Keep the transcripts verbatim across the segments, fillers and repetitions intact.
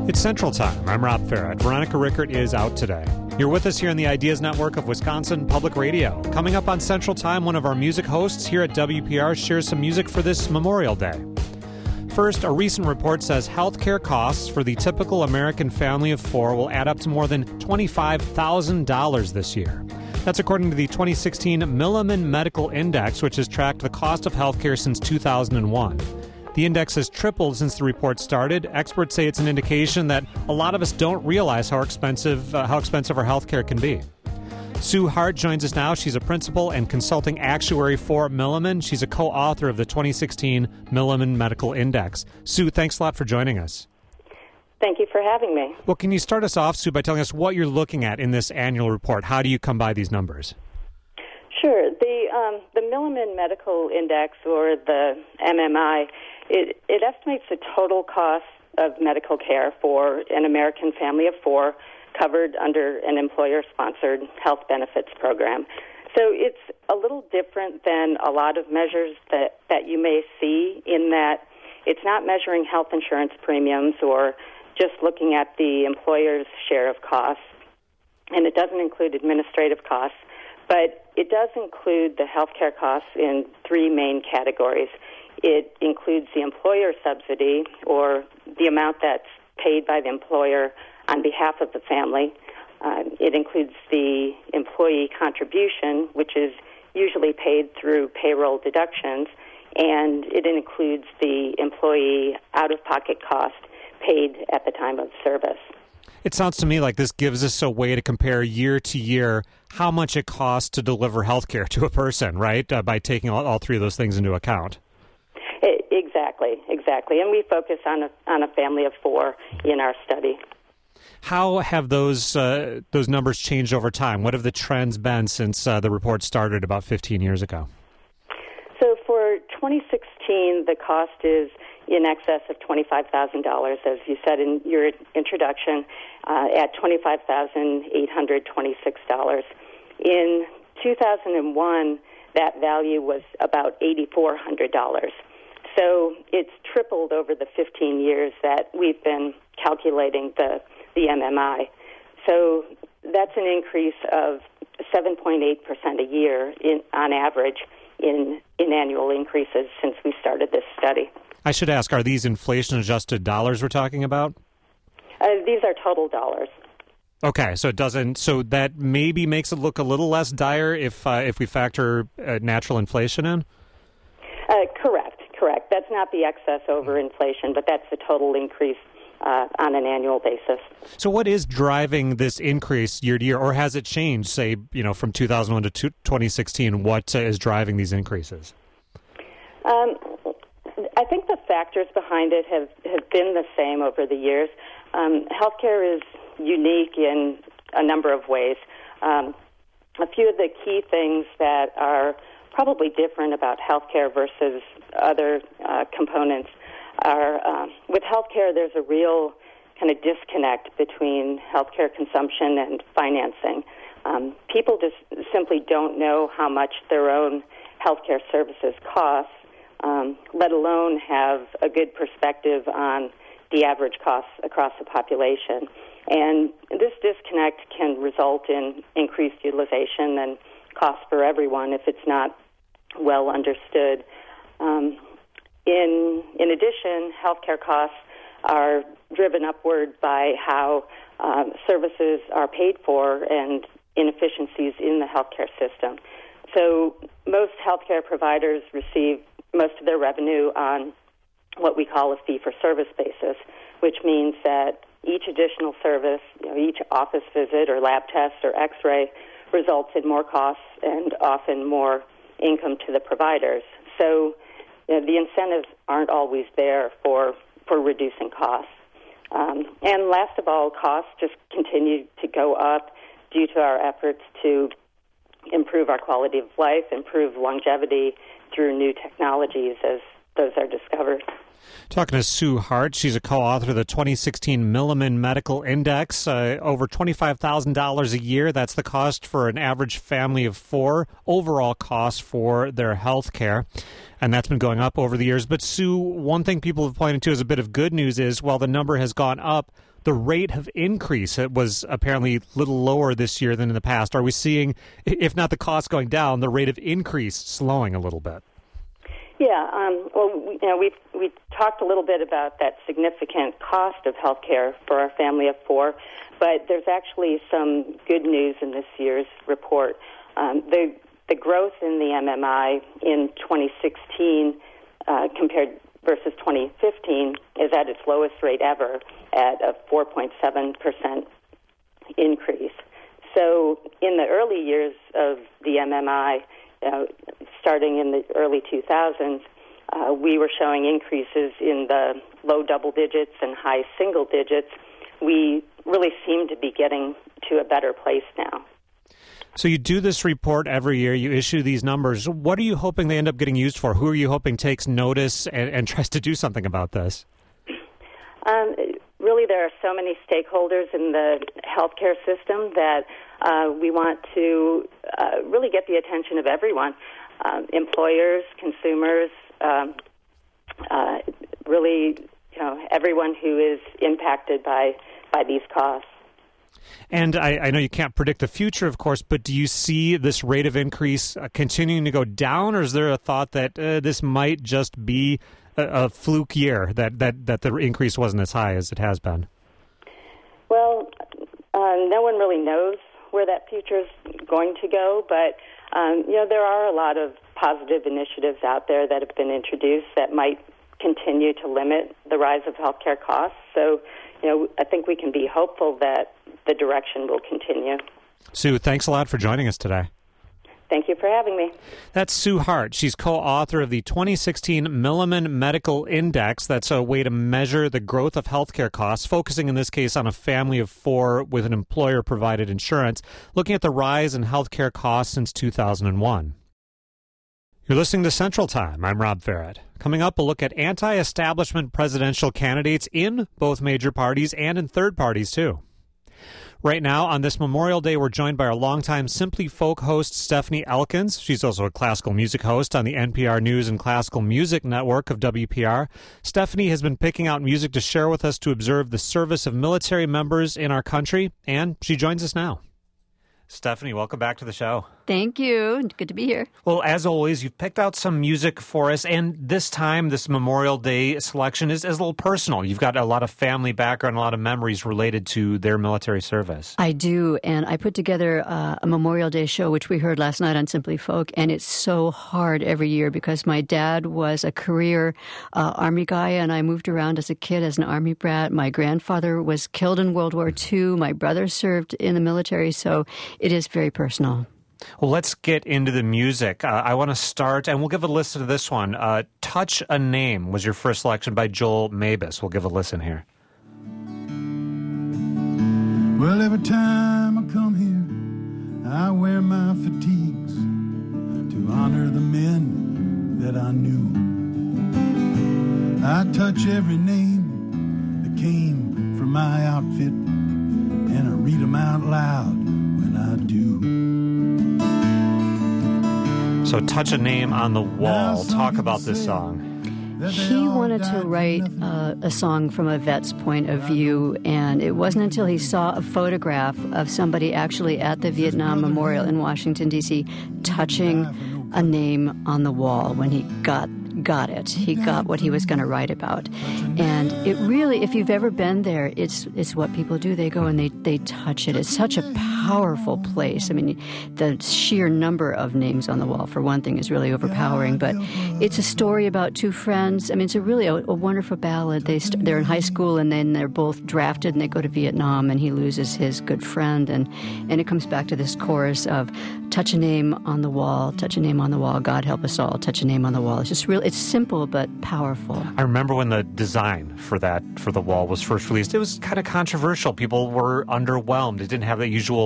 It's Central Time. I'm Rob Farrett. Veronica Rickert is out today. You're with us here on the Ideas Network of Wisconsin Public Radio. Coming up on Central Time, one of our music hosts here at W P R shares some music for this Memorial Day. First, a recent report says healthcare costs for the typical American family of four will add up to more than twenty-five thousand dollars this year. That's according to the twenty sixteen Milliman Medical Index, which has tracked the cost of healthcare since two thousand one. The index has tripled since the report started. Experts say it's an indication that a lot of us don't realize how expensive uh, how expensive our health care can be. Sue Hart joins us now. She's a principal and consulting actuary for Milliman. She's a co-author of the twenty sixteen Milliman Medical Index. Sue, thanks a lot for joining us. Thank you for having me. Well, can you start us off, Sue, by telling us what you're looking at in this annual report? How do you come by these numbers? Sure. The um, the Milliman Medical Index, or the M M I, It, it estimates the total cost of medical care for an American family of four covered under an employer-sponsored health benefits program. So it's a little different than a lot of measures that, that you may see, in that it's not measuring health insurance premiums or just looking at the employer's share of costs, and it doesn't include administrative costs, but it does include the health care costs in three main categories. It includes the employer subsidy, or the amount that's paid by the employer on behalf of the family. Uh, it includes the employee contribution, which is usually paid through payroll deductions, and it includes the employee out-of-pocket cost paid at the time of service. It sounds to me like this gives us a way to compare year to year how much it costs to deliver health care to a person, right, uh, by taking all, all three of those things into account. Exactly, exactly. And we focus on a, on a family of four in our study. How have those uh, those numbers changed over time? What have the trends been since uh, the report started about fifteen years ago? So for twenty sixteen, the cost is in excess of twenty-five thousand dollars, as you said in your introduction, uh, at twenty-five thousand eight hundred twenty-six dollars. In two thousand one, that value was about eight thousand four hundred dollars. So it's tripled over the fifteen years that we've been calculating the, the M M I. So that's an increase of seven point eight percent a year in, on average in, in annual increases since we started this study. I should ask, are these inflation-adjusted dollars we're talking about? Uh, these are total dollars. Okay, so it doesn't. So that maybe makes it look a little less dire if uh, if we factor uh, natural inflation in? Uh, correct. Correct. That's not the excess over inflation, but that's the total increase uh, on an annual basis. So what is driving this increase year to year, or has it changed, say, you know, from two thousand one to twenty sixteen? What uh, is driving these increases? Um, I think the factors behind it have, have been the same over the years. Um, healthcare is unique in a number of ways. Um, a few of the key things that are probably different about healthcare versus other uh, components are, um, with healthcare, there's a real kind of disconnect between healthcare consumption and financing. Um, people just simply don't know how much their own healthcare services cost, um, let alone have a good perspective on the average costs across the population. And this disconnect can result in increased utilization and costs for everyone if it's not well understood. Um, in in addition, healthcare costs are driven upward by how um, services are paid for and inefficiencies in the healthcare system. So most healthcare providers receive most of their revenue on what we call a fee-for-service basis, which means that each additional service, you know, each office visit or lab test or x-ray results in more costs and often more income to the providers. So you know, the incentives aren't always there for, for reducing costs. Um, and last of all, costs just continue to go up due to our efforts to improve our quality of life, improve longevity through new technologies as those are discovered. Talking to Sue Hart. She's a co-author of the twenty sixteen Milliman Medical Index. Uh, over twenty-five thousand dollars a year. That's the cost for an average family of four. Overall cost for their health care. And that's been going up over the years. But Sue, one thing people have pointed to as a bit of good news is while the number has gone up, the rate of increase, it was apparently a little lower this year than in the past. Are we seeing, if not the cost going down, the rate of increase slowing a little bit? Yeah, um, well, we, you know, we've, we talked a little bit about that significant cost of health care for our family of four, but there's actually some good news in this year's report. Um, the, the growth in the M M I in twenty sixteen uh, compared versus twenty fifteen is at its lowest rate ever at a four point seven percent increase. So in the early years of the M M I, uh, starting in the early two thousands, uh, we were showing increases in the low double digits and high single digits. We really seem to be getting to a better place now. So you do this report every year. You issue these numbers. What are you hoping they end up getting used for? Who are you hoping takes notice and, and tries to do something about this? Um, really, there are so many stakeholders in the healthcare system that uh, we want to uh, really get the attention of everyone. Um, employers, consumers, um, uh, really, you know, everyone who is impacted by, by these costs. And I, I know you can't predict the future, of course, but do you see this rate of increase uh, continuing to go down, or is there a thought that uh, this might just be a, a fluke year, that, that, that the increase wasn't as high as it has been? Well, uh, no one really knows where that future is going to go, but um, you know, there are a lot of positive initiatives out there that have been introduced that might continue to limit the rise of healthcare costs. So, you know, I think we can be hopeful that the direction will continue. Sue, thanks a lot for joining us today. Thank you for having me. That's Sue Hart. She's co-author of the twenty sixteen Milliman Medical Index. That's a way to measure the growth of healthcare costs, focusing in this case on a family of four with an employer-provided insurance, looking at the rise in healthcare costs since two thousand one. You're listening to Central Time. I'm Rob Farrett. Coming up, a look at anti-establishment presidential candidates in both major parties and in third parties, too. Right now, on this Memorial Day, we're joined by our longtime Simply Folk host, Stephanie Elkins. She's also a classical music host on the N P R News and Classical Music Network of W P R. Stephanie has been picking out music to share with us to observe the service of military members in our country, and she joins us now. Stephanie, welcome back to the show. Thank you. Good to be here. Well, as always, you've picked out some music for us, and this time, this Memorial Day selection is, is a little personal. You've got a lot of family background, a lot of memories related to their military service. I do, and I put together uh, a Memorial Day show, which we heard last night on Simply Folk, and it's so hard every year because my dad was a career uh, Army guy, and I moved around as a kid as an Army brat. My grandfather was killed in World War Two. My brother served in the military, so it is very personal. Well, let's get into the music. Uh, I want to start, and we'll give a listen to this one. Uh, Touch a Name was your first selection by Joel Mabus. We'll give a listen here. Well, every time I come here, I wear my fatigues to honor the men that I knew. I touch every name that came from my outfit, and I read them out loud when I do. So Touch a Name on the Wall. Talk about this song. He wanted to write uh, a song from a vet's point of view, and it wasn't until he saw a photograph of somebody actually at the Vietnam Memorial in Washington, D C, touching a name on the wall when he got got it. He got what he was going to write about. And it really, if you've ever been there, it's it's what people do. They go and they, they touch it. It's such a powerful place. I mean, the sheer number of names on the wall, for one thing, is really overpowering. But it's a story about two friends. I mean, it's a really a, a wonderful ballad. They st- they're in high school, and then they're both drafted, and they go to Vietnam, and he loses his good friend. And, and it comes back to this chorus of touch a name on the wall, touch a name on the wall, God help us all, touch a name on the wall. It's just really, it's simple but powerful. I remember when the design for that, for the wall, was first released. It was kind of controversial. People were underwhelmed. It didn't have the usual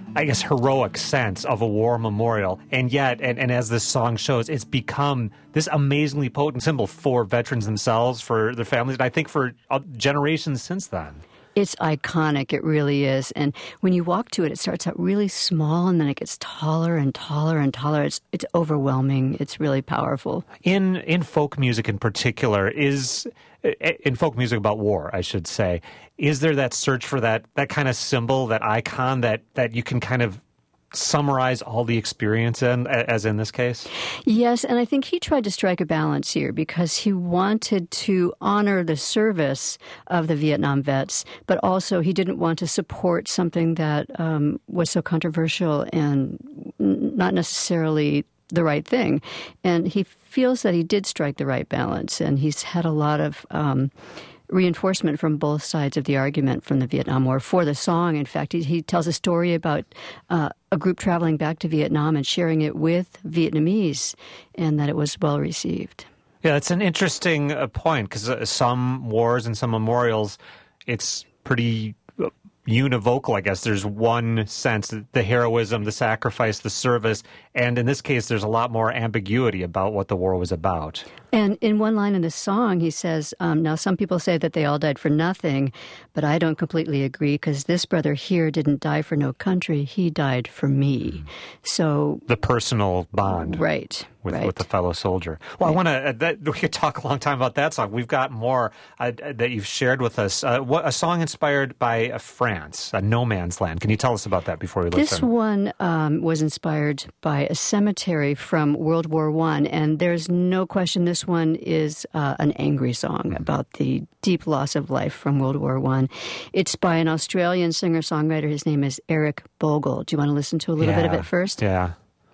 I guess, heroic sense of a war memorial. And yet, and, and as this song shows, it's become this amazingly potent symbol for veterans themselves, for their families, and I think for uh, generations since then. It's iconic. It really is. And when you walk to it, it starts out really small, and then it gets taller and taller and taller. It's it's overwhelming. It's really powerful. In in folk music in particular, is in folk music about war, I should say, is there that search for that that kind of symbol, that icon that, that you can kind of summarize all the experience in, as in this case? Yes, and I think he tried to strike a balance here because he wanted to honor the service of the Vietnam vets, but also he didn't want to support something that um, was so controversial and not necessarily the right thing. And he feels that he did strike the right balance, and he's had a lot of um, reinforcement from both sides of the argument from the Vietnam War for the song. In fact, he, he tells a story about uh, a group traveling back to Vietnam and sharing it with Vietnamese, and that it was well received. Yeah, it's an interesting uh, point, because uh, some wars and some memorials, it's pretty uh, univocal, I guess. There's one sense, the heroism, the sacrifice, the service, and in this case, there's a lot more ambiguity about what the war was about. And in one line in the song, he says, um, now some people say that they all died for nothing, but I don't completely agree, because this brother here didn't die for no country. He died for me. Mm. So the personal bond. Right. With, right. with the fellow soldier. Well, right. I want to, uh, that, we could talk a long time about that song. We've got more uh, that you've shared with us. Uh, what, a song inspired by uh, France, uh, No Man's Land. Can you tell us about that before we listen? This one um, was inspired by a cemetery from World War One, and there's no question this one is uh, an angry song mm-hmm. about the deep loss of life from World War One. It's by an Australian singer-songwriter. His name is Eric Bogle. Do you want to listen to a little yeah. bit of it first? Yeah.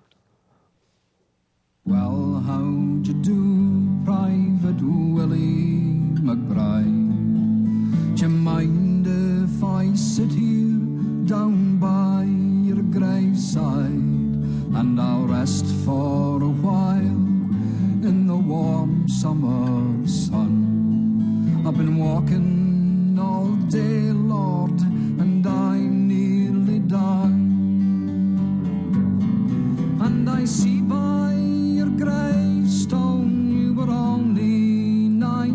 Well, how'd you do, Private Willie McBride? D'ye mind if I sit here down by your graveside, and I'll rest for a while in the warm summer sun? I've been walking all day, Lord, and I'm nearly done. And I see by your gravestone you were only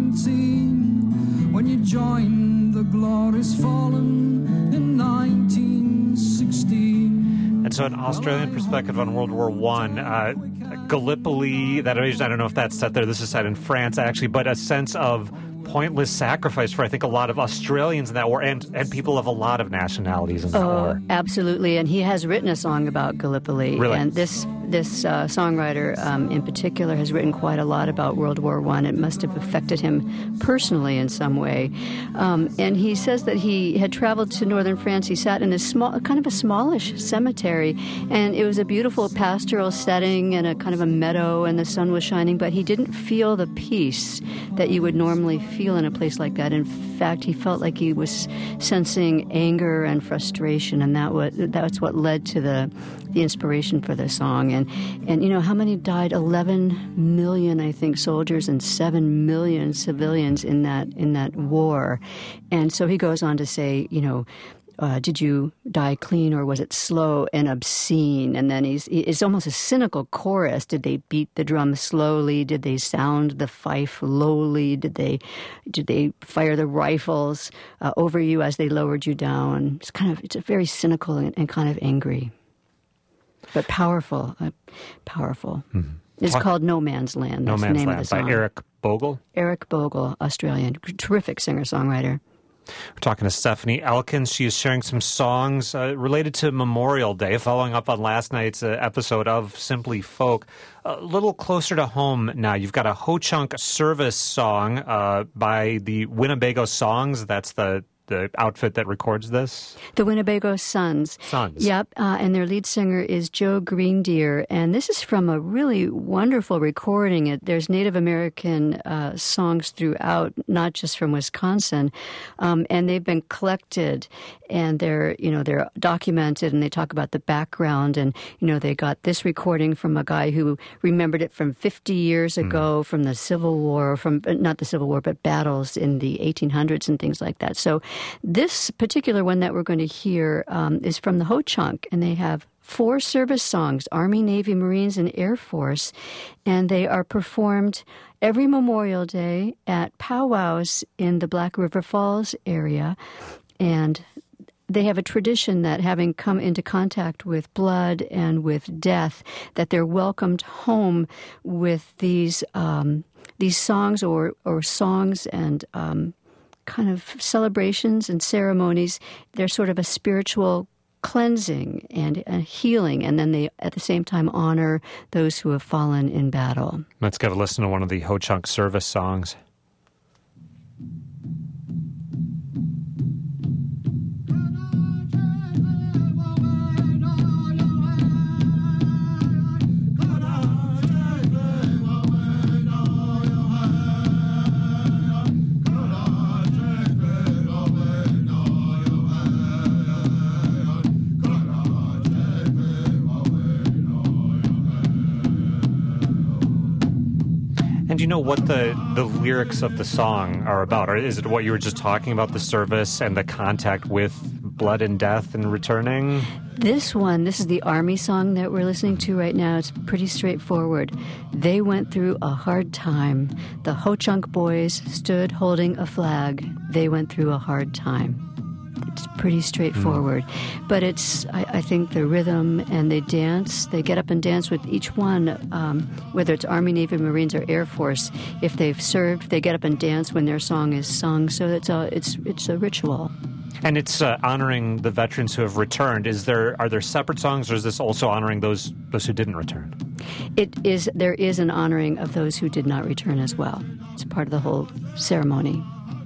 nineteen when you joined the glorious fallen in nineteen sixteen. And so an Australian perspective on World War One, uh, Gallipoli, that I don't know if that's set there, this is set in France actually, but a sense of pointless sacrifice for, I think, a lot of Australians in that war, and, and people of a lot of nationalities in that oh, war. Absolutely, and he has written a song about Gallipoli. Really? And this this uh, songwriter um, in particular has written quite a lot about World War One. It must have affected him personally in some way. Um, and he says that he had traveled to northern France. He sat in this small, kind of a smallish cemetery, and it was a beautiful pastoral setting and a kind of a meadow, and the sun was shining, but he didn't feel the peace that you would normally feel in a place like that. In fact, he felt like he was sensing anger and frustration, and that was that's what led to the the inspiration for the song. And and you know, how many died? eleven million, I think, soldiers and seven million civilians in that in that war. And so he goes on to say, you know, Uh, did you die clean, or was it slow and obscene? And then he's it's almost a cynical chorus. Did they beat the drum slowly? Did they sound the fife lowly? Did they did they fire the rifles uh, over you as they lowered you down? It's kind of it's a very cynical and, and kind of angry, but powerful, uh, powerful. Mm-hmm. It's Talk, called No Man's Land. That's No Man's the name Land of the song. By Eric Bogle. Eric Bogle, Australian, terrific singer-songwriter. We're talking to Stephanie Elkins. She is sharing some songs uh, related to Memorial Day, following up on last night's uh, episode of Simply Folk. A little closer to home now. You've got a Ho-Chunk service song uh, by the Winnebago Songs. That's the the outfit that records this? The Winnebago Sons. Sons. Yep, uh, and their lead singer is Joe Greendeer, and this is from a really wonderful recording. It, there's Native American uh, songs throughout, not just from Wisconsin, um, and they've been collected, and they're, you know, they're documented, and they talk about the background, and, you know, they got this recording from a guy who remembered it from fifty years ago, mm. from the Civil War, from, not the Civil War, but battles in the eighteen hundreds and things like that. So This particular one that we're going to hear um, is from the Ho-Chunk, and they have four service songs, Army, Navy, Marines, and Air Force, and they are performed every Memorial Day at powwows in the Black River Falls area, and they have a tradition that having come into contact with blood and with death, that they're welcomed home with these um, these songs or, or songs and um, kind of celebrations and ceremonies. They're sort of a spiritual cleansing and a healing, and then they at the same time honor those who have fallen in battle. Let's give a listen to one of the Ho-Chunk service songs. And do you know what the, the lyrics of the song are about? Or is it what you were just talking about, the service and the contact with blood and death and returning? This one, this is the Army song that we're listening to right now. It's pretty straightforward. They went through a hard time. The Ho-Chunk boys stood holding a flag. They went through a hard time. It's pretty straightforward. Mm. But it's, I, I think, the rhythm, and they dance. They get up and dance with each one, um, whether it's Army, Navy, Marines, or Air Force. If they've served, they get up and dance when their song is sung. So it's a, it's, it's a ritual. And it's uh, honoring the veterans who have returned. Is there are there separate songs, or is this also honoring those those who didn't return? It is. There is an honoring of those who did not return as well. It's part of the whole ceremony.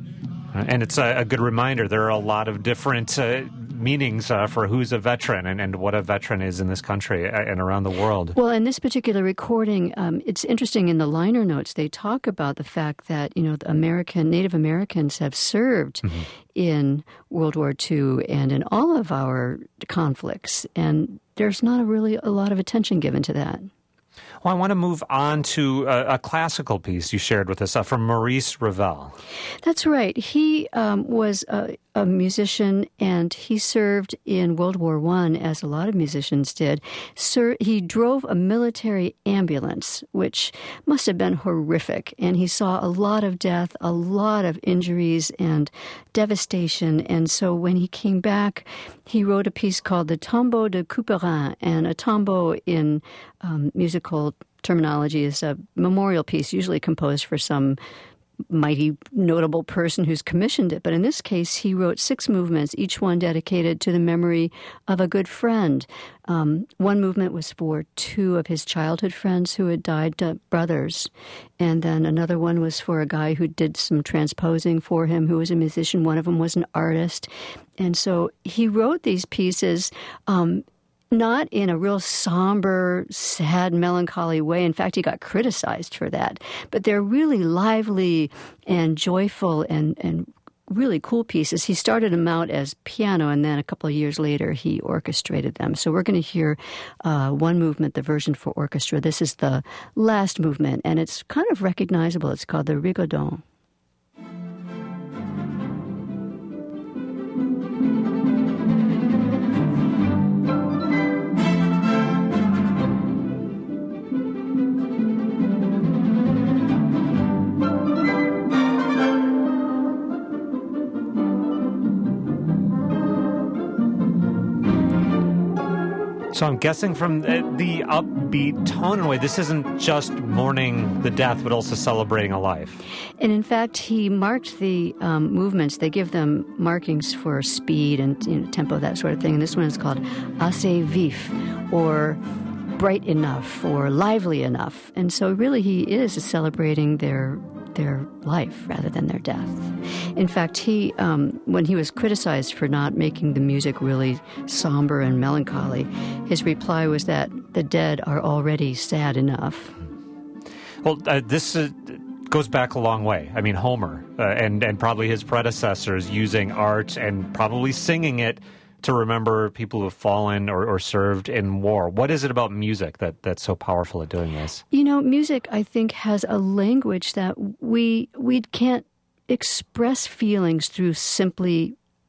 And it's a, a good reminder. There are a lot of different uh, meanings uh, for who's a veteran and, and what a veteran is in this country and around the world. Well, in this particular recording, um, it's interesting. In the liner notes, they talk about the fact that, you know, the American Native Americans have served mm-hmm. in World War Two and in all of our conflicts, and there's not a really a lot of attention given to that. Well, I want to move on to a, a classical piece you shared with us uh, from Maurice Ravel. That's right. He um, was a, a musician, and he served in World War One, as a lot of musicians did. Sir, he drove a military ambulance, which must have been horrific, and he saw a lot of death, a lot of injuries and devastation. And so when he came back, he wrote a piece called the Tombeau de Couperin, and a tombeau in um, musical terminology is a memorial piece usually composed for some mighty notable person who's commissioned it. But in this case, he wrote six movements, each one dedicated to the memory of a good friend. Um, one movement was for two of his childhood friends who had died, uh, brothers. And then another one was for a guy who did some transposing for him, who was a musician. One of them was an artist. And so he wrote these pieces um not in a real somber, sad, melancholy way. In fact, he got criticized for that. But they're really lively and joyful and, and really cool pieces. He started them out as piano, and then a couple of years later, he orchestrated them. So we're going to hear uh, one movement, the version for orchestra. This is the last movement, and it's kind of recognizable. It's called the Rigodon. So I'm guessing from the upbeat tone and way, this isn't just mourning the death, but also celebrating a life. And in fact, he marked the um, movements. They give them markings for speed and, you know, tempo, that sort of thing. And this one is called assez vif, or bright enough, or lively enough. And so really he is celebrating their their life rather than their death. In fact, he, um, when he was criticized for not making the music really somber and melancholy, his reply was that the dead are already sad enough. Well, uh, this uh, goes back a long way. I mean, Homer uh, and, and probably his predecessors using art and probably singing it to remember people who have fallen or, or served in war. What is it about music that, that's so powerful at doing this? You know, music, I think, has a language that we we can't express feelings through simply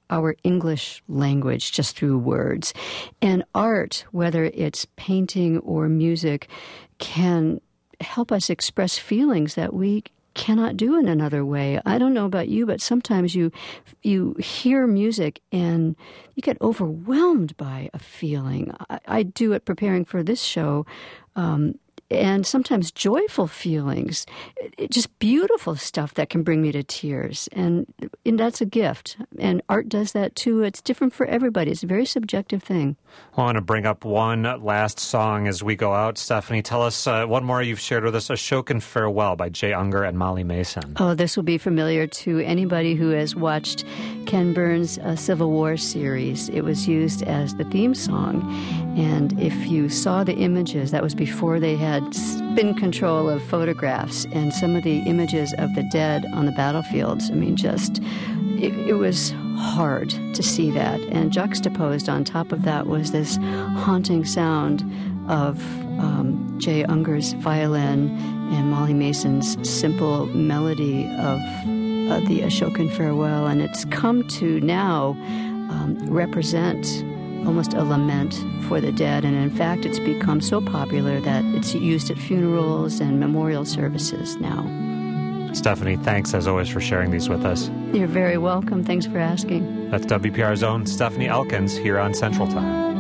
our English language just through words. And art, whether it's painting or music, can help us express feelings that we cannot do in another way. I don't know about you, but sometimes you you hear music and you get overwhelmed by a feeling. I, I do it preparing for this show, um, and sometimes joyful feelings, it, just beautiful stuff that can bring me to tears. And, and that's a gift. And art does that too. It's different for everybody. It's a very subjective thing. I want to bring up one last song as we go out. Stephanie, tell us uh, one more you've shared with us, Ashokan Farewell by Jay Ungar and Molly Mason. Oh, this will be familiar to anybody who has watched Ken Burns' uh, Civil War series. It was used as the theme song. And if you saw the images, that was before they had spin control of photographs, and some of the images of the dead on the battlefields, I mean, just, it, it was hard to see that. And juxtaposed on top of that was this haunting sound of um, Jay Ungar's violin and Molly Mason's simple melody of uh, the Ashokan Farewell. And it's come to now um, represent almost a lament for the dead. And in fact, it's become so popular that it's used at funerals and memorial services now. Stephanie, thanks as always for sharing these with us. You're very welcome. Thanks for asking. That's W P R's own Stephanie Elkins here on Central Time.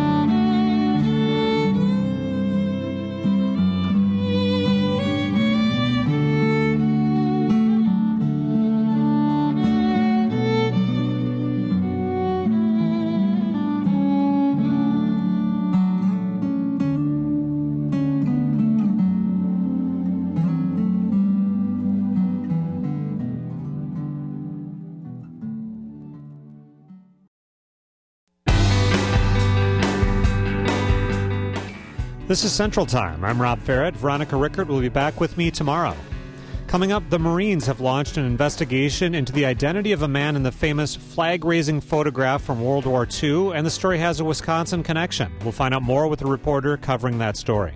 This is Central Time. I'm Rob Farrett. Veronica Rickert will be back with me tomorrow. Coming up, the Marines have launched an investigation into the identity of a man in the famous flag-raising photograph from World War Two, and the story has a Wisconsin connection. We'll find out more with a reporter covering that story.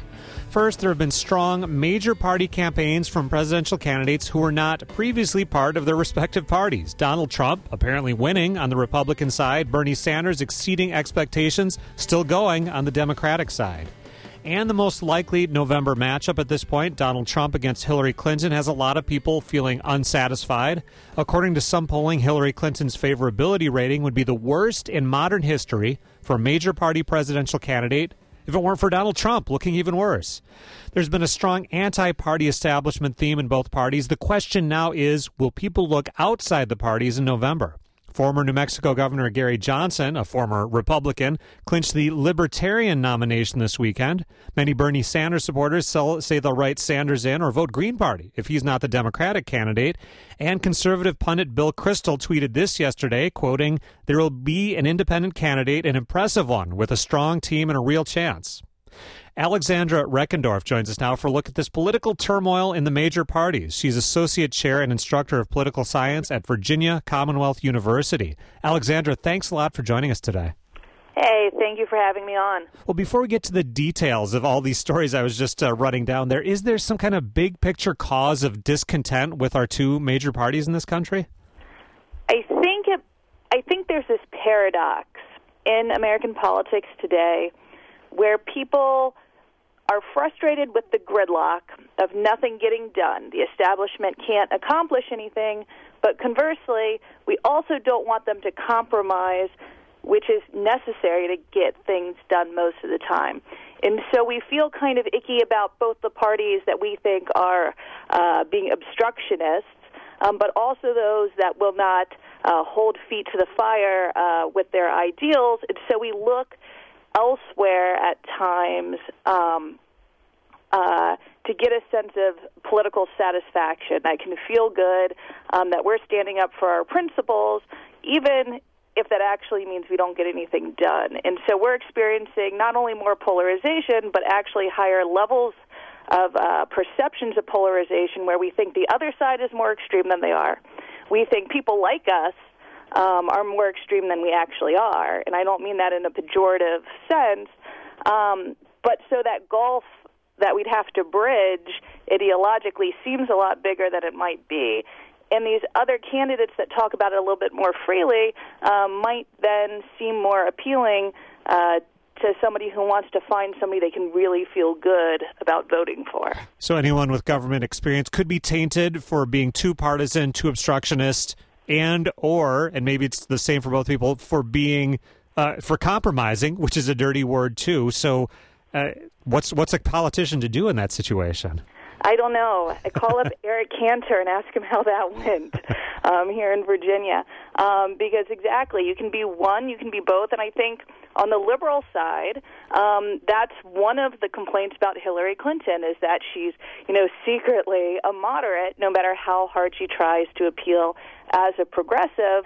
First, there have been strong major party campaigns from presidential candidates who were not previously part of their respective parties. Donald Trump apparently winning on the Republican side, Bernie Sanders exceeding expectations, still going on the Democratic side. And the most likely November matchup at this point, Donald Trump against Hillary Clinton, has a lot of people feeling unsatisfied. According to some polling, Hillary Clinton's favorability rating would be the worst in modern history for a major party presidential candidate, if it weren't for Donald Trump, looking even worse. There's been a strong anti-party establishment theme in both parties. The question now is, will people look outside the parties in November? Former New Mexico Governor Gary Johnson, a former Republican, clinched the Libertarian nomination this weekend. Many Bernie Sanders supporters say they'll write Sanders in or vote Green Party if he's not the Democratic candidate. And conservative pundit Bill Kristol tweeted this yesterday, quoting, "There will be an independent candidate, an impressive one, with a strong team and a real chance." Alexandra Reckendorf joins us now for a look at this political turmoil in the major parties. She's Associate Chair and Instructor of Political Science at Virginia Commonwealth University. Alexandra, thanks a lot for joining us today. Hey, thank you for having me on. Well, before we get to the details of all these stories I was just uh, running down there, is there some kind of big picture cause of discontent with our two major parties in this country? I think it, I think there's this paradox in American politics today where people are frustrated with the gridlock of nothing getting done. The establishment can't accomplish anything, but conversely, we also don't want them to compromise, which is necessary to get things done most of the time. And so we feel kind of icky about both the parties that we think are uh, being obstructionists, um, but also those that will not uh, hold feet to the fire uh, with their ideals. And so we look elsewhere at times um, uh, to get a sense of political satisfaction. I can feel good um, that we're standing up for our principles, even if that actually means we don't get anything done. And so we're experiencing not only more polarization, but actually higher levels of uh, perceptions of polarization where we think the other side is more extreme than they are. We think people like us Um, are more extreme than we actually are, and I don't mean that in a pejorative sense, um, but so that gulf that we'd have to bridge ideologically seems a lot bigger than it might be, and these other candidates that talk about it a little bit more freely um, might then seem more appealing uh, to somebody who wants to find somebody they can really feel good about voting for. So anyone with government experience could be tainted for being too partisan, too obstructionist, and or, and maybe it's the same for both people, for being, uh, for compromising, which is a dirty word too. So uh, what's what's a politician to do in that situation? I don't know. I call up Eric Cantor and ask him how that went um, here in Virginia. Um, because exactly, you can be one, you can be both, and I think on the liberal side, um, that's one of the complaints about Hillary Clinton is that she's, you know, secretly a moderate, no matter how hard she tries to appeal as a progressive.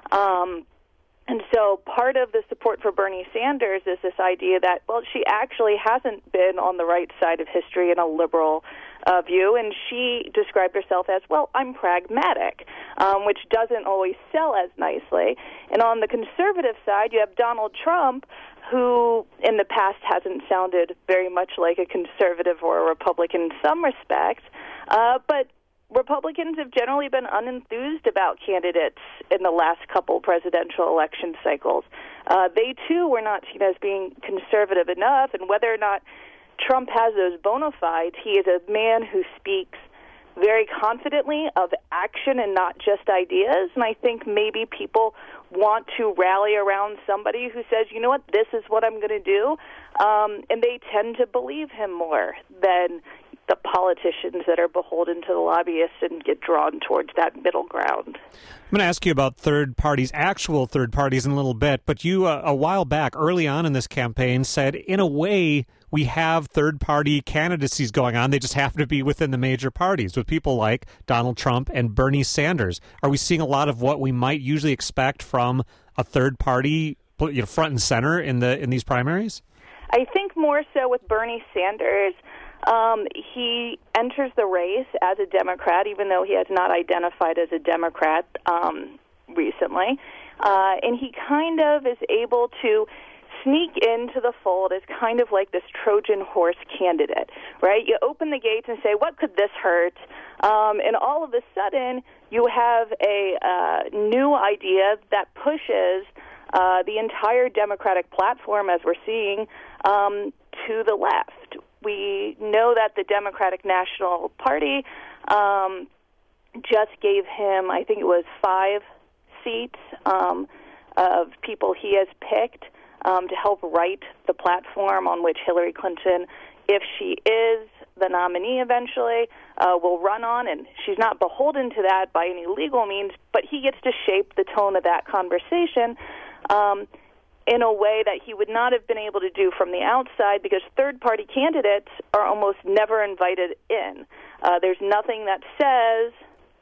Um, And so part of the support for Bernie Sanders is this idea that, well, she actually hasn't been on the right side of history in a liberal uh, view, and she described herself as, well, I'm pragmatic, um, which doesn't always sell as nicely. And on the conservative side, you have Donald Trump, who in the past hasn't sounded very much like a conservative or a Republican in some respects, uh, but Republicans have generally been unenthused about candidates in the last couple presidential election cycles. Uh, they, too, were not seen as being conservative enough, and whether or not Trump has those bona fides, he is a man who speaks very confidently of action and not just ideas, and I think maybe people want to rally around somebody who says, you know what, this is what I'm going to do, um, and they tend to believe him more than the politicians that are beholden to the lobbyists and get drawn towards that middle ground. I'm going to ask you about third parties, actual third parties in a little bit, but you, uh, a while back, early on in this campaign, said, in a way, we have third-party candidacies going on. They just happen to be within the major parties, with people like Donald Trump and Bernie Sanders. Are we seeing a lot of what we might usually expect from a third party, you know, front and center in the in these primaries? I think more so with Bernie Sanders. Um, he enters the race as a Democrat, even though he has not identified as a Democrat um, recently. Uh, and he kind of is able to sneak into the fold as kind of like this Trojan horse candidate, right? You open the gates and say, what could this hurt? Um, and all of a sudden, you have a uh, new idea that pushes uh, the entire Democratic platform, as we're seeing, um, to the left. We know that the Democratic National Party um, just gave him, I think it was five seats um, of people he has picked um, to help write the platform on which Hillary Clinton, if she is the nominee eventually, uh, will run on. And she's not beholden to that by any legal means, but he gets to shape the tone of that conversation Um in a way that he would not have been able to do from the outside, because third-party candidates are almost never invited in. Uh, there's nothing that says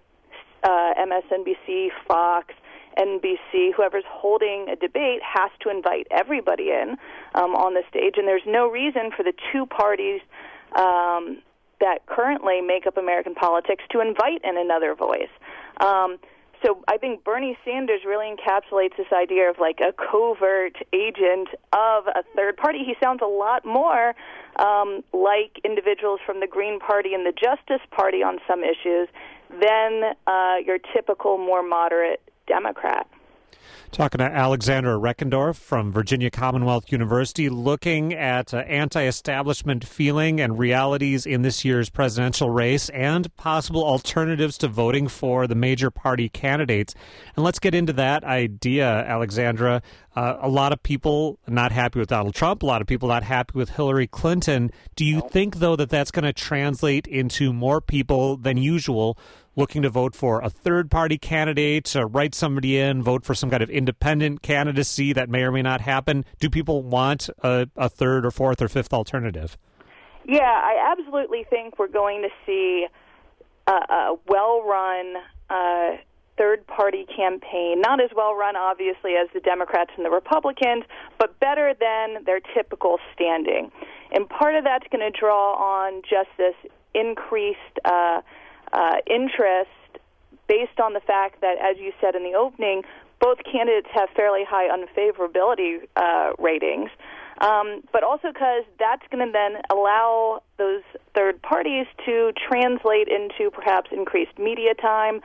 uh, M S N B C, Fox, N B C, whoever's holding a debate has to invite everybody in um, on the stage, and there's no reason for the two parties um, that currently make up American politics to invite in another voice. Um, So I think Bernie Sanders really encapsulates this idea of like a covert agent of a third party. He sounds a lot more um, like individuals from the Green Party and the Justice Party on some issues than uh, your typical more moderate Democrat. Talking to Alexandra Reckendorf from Virginia Commonwealth University, looking at uh, anti-establishment feeling and realities in this year's presidential race and possible alternatives to voting for the major party candidates. And let's get into that idea, Alexandra. Uh, a lot of people not happy with Donald Trump, a lot of people not happy with Hillary Clinton. Do you think, though, that that's going to translate into more people than usual looking to vote for a third-party candidate, to write somebody in, vote for some kind of independent candidacy that may or may not happen? Do people want a, a third or fourth or fifth alternative? Yeah, I absolutely think we're going to see a, a well-run uh, third-party campaign, not as well-run, obviously, as the Democrats and the Republicans, but better than their typical standing. And part of that's going to draw on just this increased uh Uh, interest based on the fact that, as you said in the opening, both candidates have fairly high unfavorability uh, ratings, um, but also because that's going to then allow those third parties to translate into perhaps increased media time,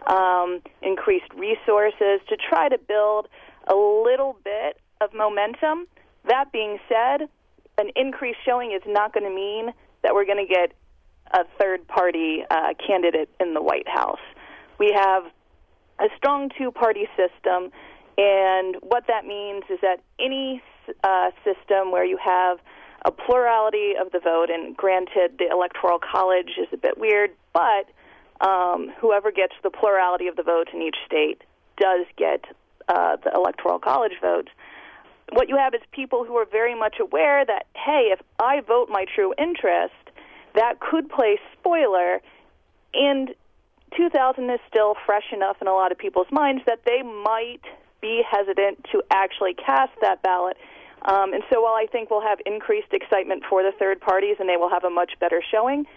um, increased resources to try to build a little bit of momentum. That being said, an increased showing is not going to mean that we're going to get a third-party uh, candidate in the White House. We have a strong two-party system, and what that means is that any uh, system where you have a plurality of the vote, and granted the Electoral College is a bit weird, but um, whoever gets the plurality of the votes in each state does get uh, the Electoral College votes. What you have is people who are very much aware that, hey, if I vote my true interest, that could play spoiler, and two thousand is still fresh enough in a lot of people's minds that they might be hesitant to actually cast that ballot. Um, and so while I think we'll have increased excitement for the third parties and they will have a much better showing,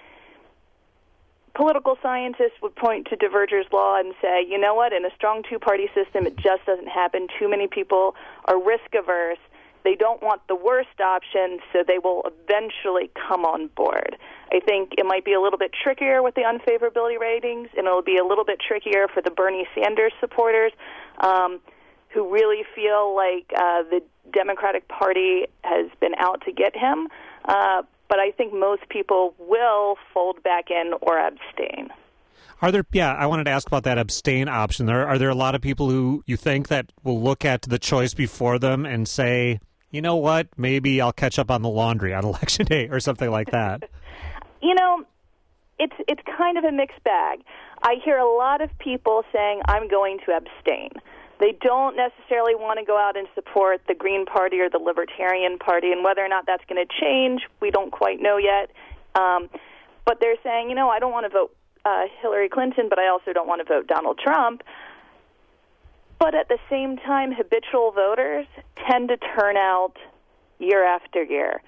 political scientists would point to Diverger's law and say, you know what, in a strong two-party system, it just doesn't happen. Too many people are risk-averse. They don't want the worst option, so they will eventually come on board. I think it might be a little bit trickier with the unfavorability ratings, and it'll be a little bit trickier for the Bernie Sanders supporters um, who really feel like uh, the Democratic Party has been out to get him. Uh, but I think most people will fold back in or abstain. Are there, yeah, I wanted to ask about that abstain option. There, are there a lot of people who you think that will look at the choice before them and say, you know what, maybe I'll catch up on the laundry on Election Day or something like that? You know, it's it's kind of a mixed bag. I hear a lot of people saying, I'm going to abstain. They don't necessarily want to go out and support the Green Party or the Libertarian Party, and whether or not that's going to change, we don't quite know yet. Um, but they're saying, you know, I don't want to vote uh, Hillary Clinton, but I also don't want to vote Donald Trump. But at the same time, habitual voters tend to turn out year after year.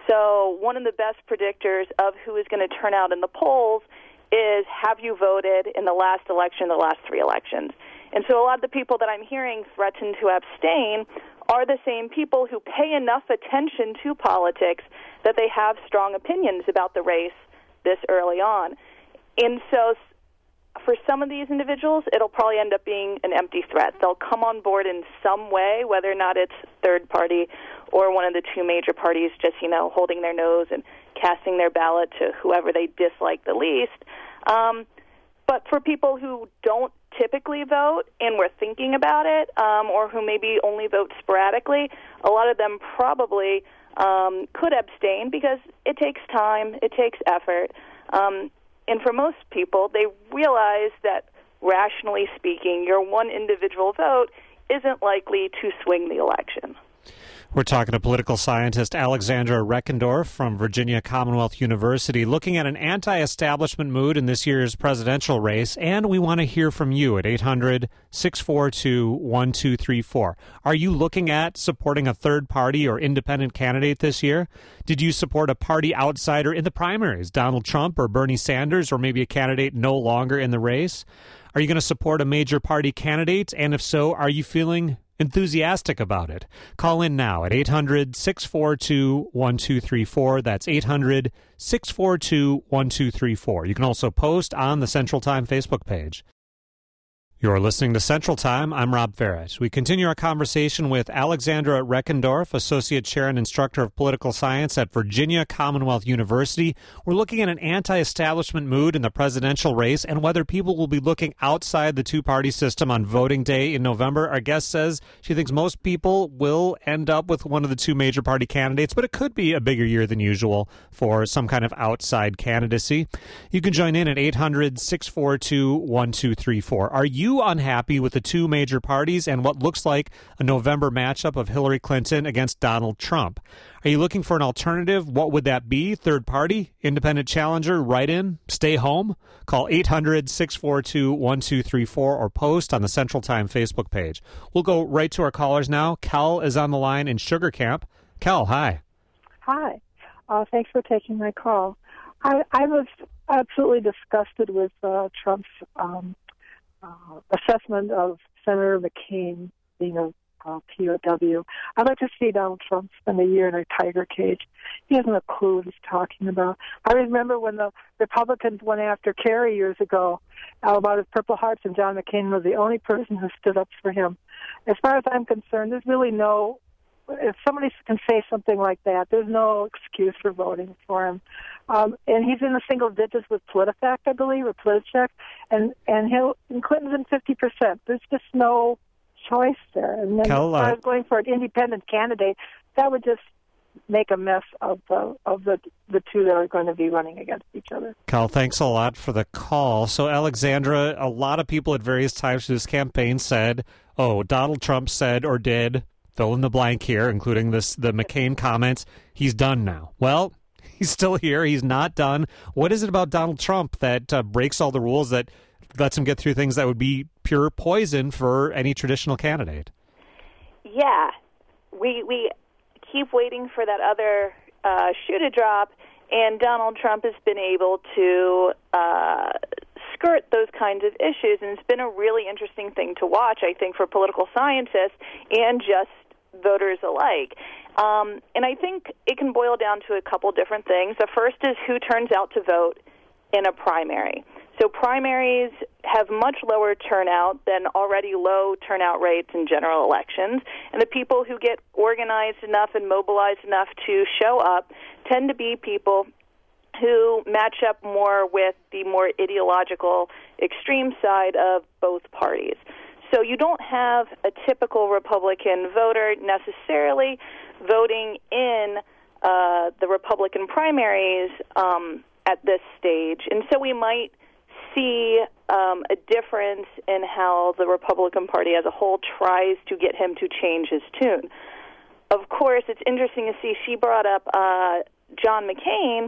So one of the best predictors of who is going to turn out in the polls is, have you voted in the last election, the last three elections? And so a lot of the people that I'm hearing threaten to abstain are the same people who pay enough attention to politics that they have strong opinions about the race this early on. And so for some of these individuals, it'll probably end up being an empty threat. They'll come on board in some way, whether or not it's third party or one of the two major parties just, you know, holding their nose and casting their ballot to whoever they dislike the least. Um, but for people who don't typically vote and were thinking about it, um, or who maybe only vote sporadically, a lot of them probably um, could abstain because it takes time, it takes effort. Um, and for most people, they realize that, rationally speaking, your one individual vote isn't likely to swing the election. We're talking to political scientist Alexandra Reckendorf from Virginia Commonwealth University, looking at an anti-establishment mood in this year's presidential race, and we want to hear from you at eight hundred, six four two, one two three four. Are you looking at supporting a third party or independent candidate this year? Did you support a party outsider in the primaries, Donald Trump or Bernie Sanders, or maybe a candidate no longer in the race? Are you going to support a major party candidate? And if so, are you feeling enthusiastic about it? Call in now at eight hundred, six four two, one two three four. That's eight hundred, six four two, one two three four. You can also post on the Central Time Facebook page. You're listening to Central Time. I'm Rob Ferret. We continue our conversation with Alexandra Reckendorf, Associate Chair and Instructor of Political Science at Virginia Commonwealth University. We're looking at an anti-establishment mood in the presidential race and whether people will be looking outside the two-party system on voting day in November. Our guest says she thinks most people will end up with one of the two major party candidates, but it could be a bigger year than usual for some kind of outside candidacy. You can join in at eight hundred, six four two, one two three four. Are you unhappy with the two major parties and what looks like a November matchup of Hillary Clinton against Donald Trump? Are you looking for an alternative? What would that be? Third party? Independent challenger? Write-in? Stay home? Call eight hundred, six four two, one two three four or post on the Central Time Facebook page. We'll go right to our callers now. Kel is on the line in Sugar Camp. Kel, hi. Hi. Uh, thanks for taking my call. I, I was absolutely disgusted with uh, Trump's um, uh, assessment of Senator McCain being a uh, P O W. I'd like to see Donald Trump spend a year in a tiger cage. He doesn't have a clue what he's talking about. I remember when the Republicans went after Kerry years ago uh, about his Purple Hearts, and John McCain was the only person who stood up for him. As far as I'm concerned, there's really no, if somebody can say something like that, there's no excuse for voting for him. Um, and he's in the single digits with PolitiFact, I believe, or PolitiCheck, and and he'll and Clinton's in fifty percent. There's just no choice there. And then Kel, as far uh, as going for an independent candidate, that would just make a mess of the of the the two that are going to be running against each other. Cal, thanks a lot for the call. So, Alexandra, a lot of people at various times through this campaign said, oh, Donald Trump said or did, fill in the blank here, including this the McCain comments, he's done now. Well, he's still here. He's not done. What is it about Donald Trump that uh, breaks all the rules, that lets him get through things that would be pure poison for any traditional candidate? Yeah. We we keep waiting for that other uh, shoe to drop, and Donald Trump has been able to uh, skirt those kinds of issues, and it's been a really interesting thing to watch, I think, for political scientists and just voters alike. Um, and I think it can boil down to a couple different things. The first is who turns out to vote in a primary. So primaries have much lower turnout than already low turnout rates in general elections, and the people who get organized enough and mobilized enough to show up tend to be people who match up more with the more ideological extreme side of both parties. So you don't have a typical Republican voter necessarily voting in uh, the Republican primaries um, at this stage. And so we might see um, a difference in how the Republican Party as a whole tries to get him to change his tune. Of course, it's interesting to see she brought up uh, John McCain,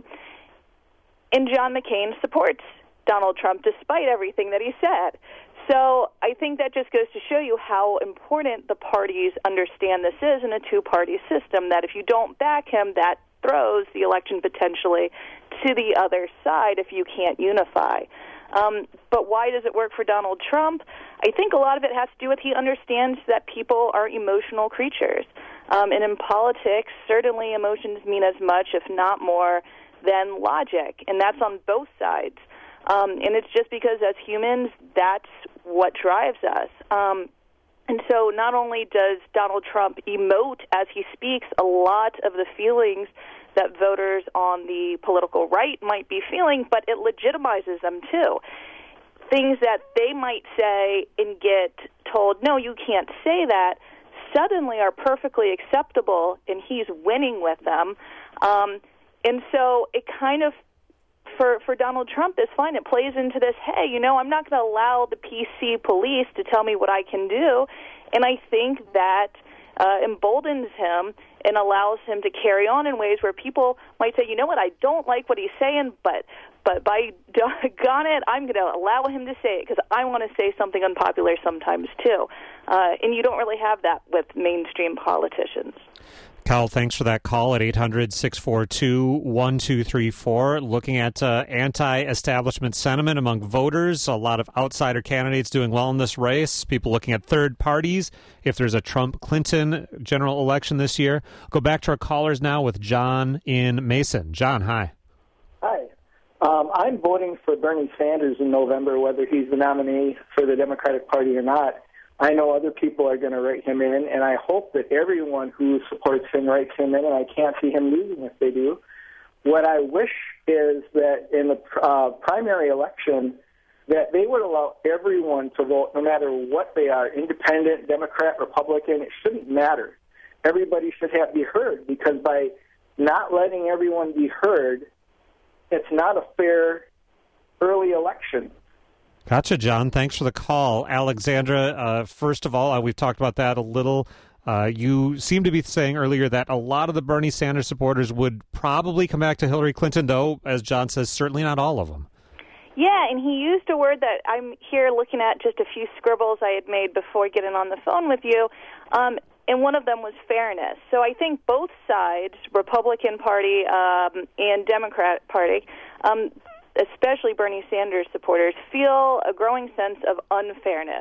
and John McCain supports Donald Trump despite everything that he said. So I think that just goes to show you how important the parties understand this is in a two-party system, that if you don't back him, that throws the election potentially to the other side if you can't unify. Um, but why does it work for Donald Trump? I think a lot of it has to do with he understands that people are emotional creatures. Um, and in politics, certainly emotions mean as much, if not more, than logic. And that's on both sides. Um, and it's just because as humans, that's what drives us. Um, and so not only does Donald Trump emote as he speaks a lot of the feelings that voters on the political right might be feeling, but it legitimizes them too. Things that they might say and get told, no, you can't say that, suddenly are perfectly acceptable, and he's winning with them. Um, and so it kind of, for, for Donald Trump, is fine. It plays into this, hey, you know, I'm not going to allow the P C police to tell me what I can do. And I think that uh, emboldens him and allows him to carry on in ways where people might say, you know what, I don't like what he's saying, but but by doggone it, I'm going to allow him to say it because I want to say something unpopular sometimes too. Uh, and you don't really have that with mainstream politicians. Kyle, thanks for that call at eight hundred, six four two, one two three four. Looking at uh, anti-establishment sentiment among voters, a lot of outsider candidates doing well in this race, people looking at third parties if there's a Trump-Clinton general election this year. Go back to our callers now with John in Mason. John, hi. Hi. Um, I'm voting for Bernie Sanders in November, whether he's the nominee for the Democratic Party or not. I know other people are going to write him in, and I hope that everyone who supports him writes him in, and I can't see him losing if they do. What I wish is that in the uh, primary election, that they would allow everyone to vote, no matter what they are, independent, Democrat, Republican. It shouldn't matter. Everybody should have to be heard, because by not letting everyone be heard, it's not a fair early election. Gotcha, John. Thanks for the call. Alexandra, uh, first of all, uh, we've talked about that a little. Uh, you seem to be saying earlier that a lot of the Bernie Sanders supporters would probably come back to Hillary Clinton, though, as John says, certainly not all of them. Yeah, and he used a word that I'm here looking at, just a few scribbles I had made before getting on the phone with you, um, and one of them was fairness. So I think both sides, Republican Party um, and Democrat Party, um, especially Bernie Sanders supporters, feel a growing sense of unfairness.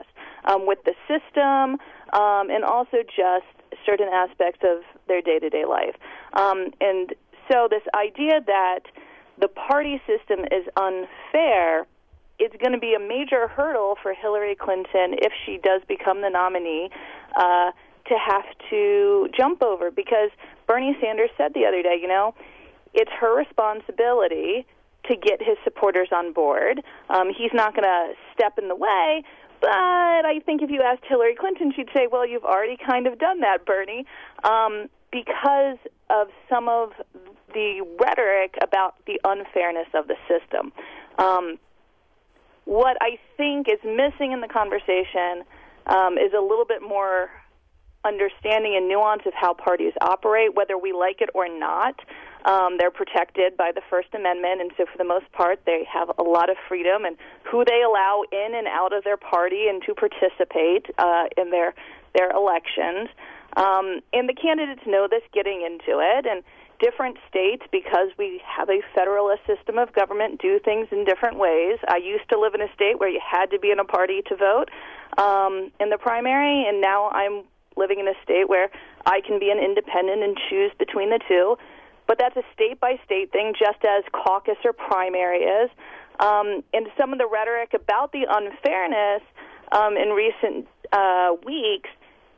um, with the system, um, and also just certain aspects of their day-to-day life. Um, and so this idea that the party system is unfair is going to be a major hurdle for Hillary Clinton if she does become the nominee uh, to have to jump over, because Bernie Sanders said the other day, you know, it's her responsibility to get his supporters on board. Um, he's not going to step in the way, but I think if you asked Hillary Clinton, she'd say, well, you've already kind of done that, Bernie, um, because of some of the rhetoric about the unfairness of the system. Um, what I think is missing in the conversation um, is a little bit more understanding and nuance of how parties operate, whether we like it or not. Um, they're protected by the First Amendment, and so for the most part, they have a lot of freedom in who they allow in and out of their party and to participate uh, in their their elections. Um, and the candidates know this getting into it, and different states, because we have a federalist system of government, do things in different ways. I used to live in a state where you had to be in a party to vote um, in the primary, and now I'm living in a state where I can be an independent and choose between the two. But that's a state-by-state thing, just as caucus or primary is. Um, and some of the rhetoric about the unfairness um, in recent uh, weeks,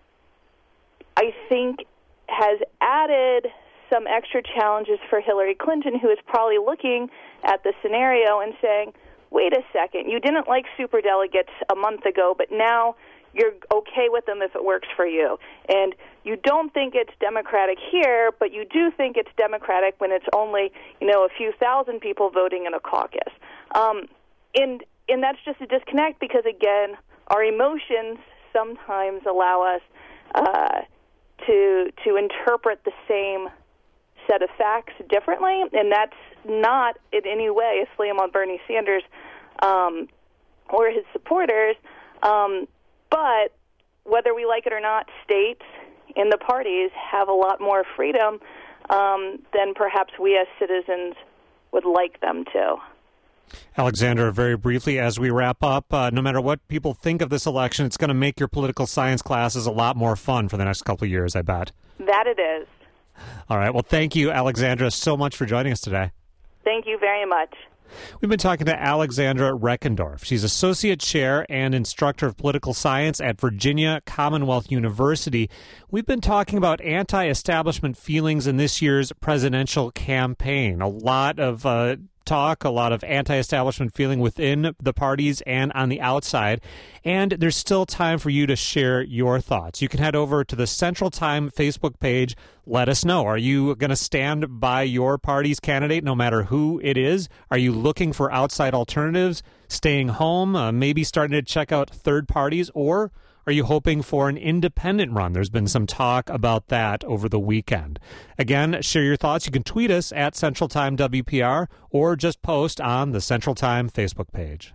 I think, has added some extra challenges for Hillary Clinton, who is probably looking at the scenario and saying, wait a second, you didn't like superdelegates a month ago, but now you're okay with them if it works for you. And you don't think it's democratic here, but you do think it's democratic when it's only, you know, a few thousand people voting in a caucus. Um, and and that's just a disconnect because, again, our emotions sometimes allow us uh, to to interpret the same set of facts differently, and that's not in any way a slam on Bernie Sanders um, or his supporters. Um, But whether we like it or not, states and the parties have a lot more freedom um, than perhaps we as citizens would like them to. Alexandra, very briefly, as we wrap up, uh, no matter what people think of this election, it's going to make your political science classes a lot more fun for the next couple of years, I bet. That it is. All right. Well, thank you, Alexandra, so much for joining us today. Thank you very much. We've been talking to Alexandra Reckendorf. She's Associate Chair and Instructor of Political Science at Virginia Commonwealth University. We've been talking about anti-establishment feelings in this year's presidential campaign. A lot of uh, talk, a lot of anti-establishment feeling within the parties and on the outside. And there's still time for you to share your thoughts. You can head over to the Central Time Facebook page. Let us know. Are you going to stand by your party's candidate no matter who it is? Are you looking for outside alternatives, staying home, uh, maybe starting to check out third parties, or are you hoping for an independent run? There's been some talk about that over the weekend. Again, share your thoughts. You can tweet us at Central Time W P R or just post on the Central Time Facebook page.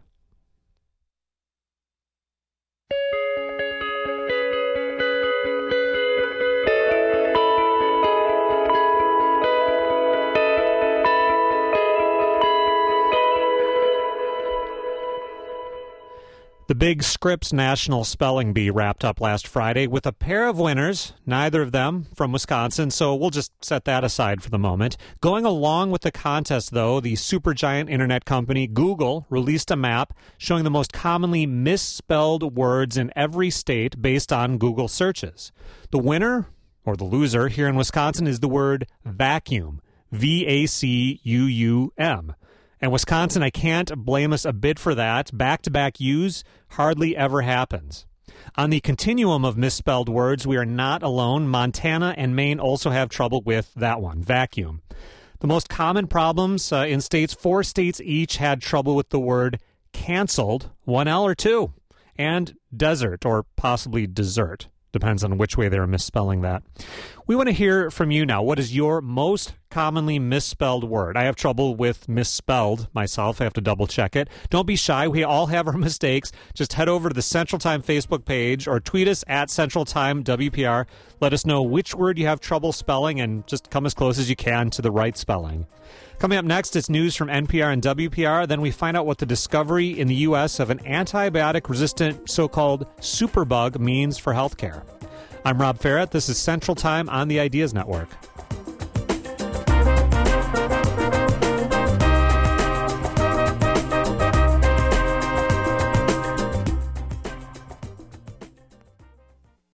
The Big Scripps National Spelling Bee wrapped up last Friday with a pair of winners, neither of them from Wisconsin, so we'll just set that aside for the moment. Going along with the contest, though, the supergiant internet company Google released a map showing the most commonly misspelled words in every state based on Google searches. The winner, or the loser, here in Wisconsin is the word vacuum, V A C U U M. And Wisconsin, I can't blame us a bit for that. Back-to-back U's hardly ever happens. On the continuum of misspelled words, we are not alone. Montana and Maine also have trouble with that one, vacuum. The most common problems uh, in states, four states each had trouble with the word canceled, one L or two, and desert, or possibly dessert. Depends on which way they're misspelling that. We want to hear from you now. What is your most commonly misspelled word. I have trouble with misspelled myself. I have to double check it. Don't be shy. We all have our mistakes. Just head over to the Central Time Facebook page or tweet us at Central Time W P R. Let us know which word you have trouble spelling and just come as close as you can to the right spelling. Coming up next, it's news from N P R and W P R. Then we find out what the discovery in the U S of an antibiotic-resistant so-called superbug means for healthcare. I'm Rob Ferrett. This is Central Time on the Ideas Network.